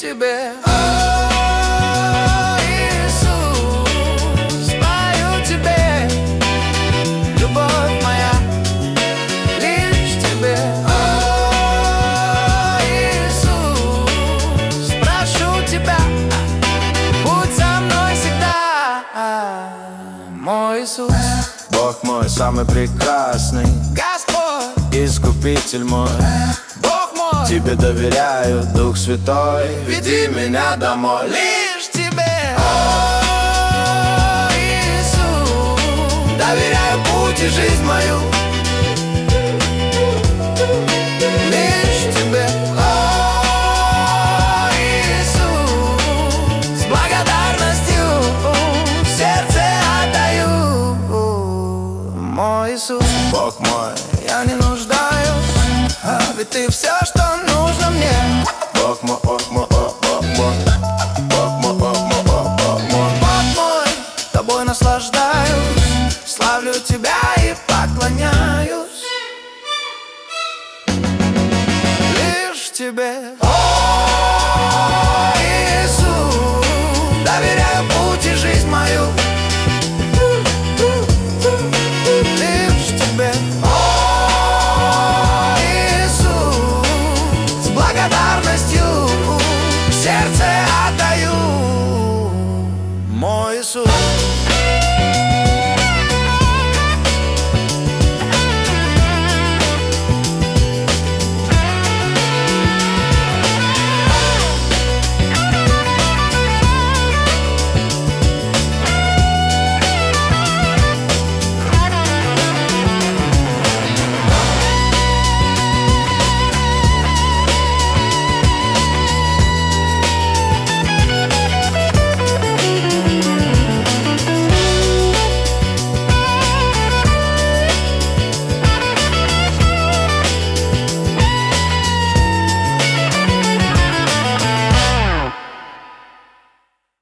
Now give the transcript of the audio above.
тебе, о, Иисус, пою тебе, любовь моя, лишь тебе, о, Иисус, прошу тебя, будь со мной всегда, мой Иисус. Бог мой самый прекрасный, Господь, Искупитель мой, Бог мой, Тебе доверяю, Дух Святой, веди меня домой. лишь тебе, о, Иисус, Доверяю путь и жизнь мою. лишь тебе, о, Иисус, с благодарностью в сердце отдаю, мой Иисус. Бог мой, Я не нуждаюсь, ведь ты все, что нужно мне. Бог мой, Бог мой, Бог мой, Бог мой, Бог мой, Бог мой. Бог мой, тобой наслаждаюсь, славлю тебя и поклоняюсь лишь тебе, о, Иисус, доверяю путь и жизнь мою лишь тебе, о, Иисус, с благодарностью в сердце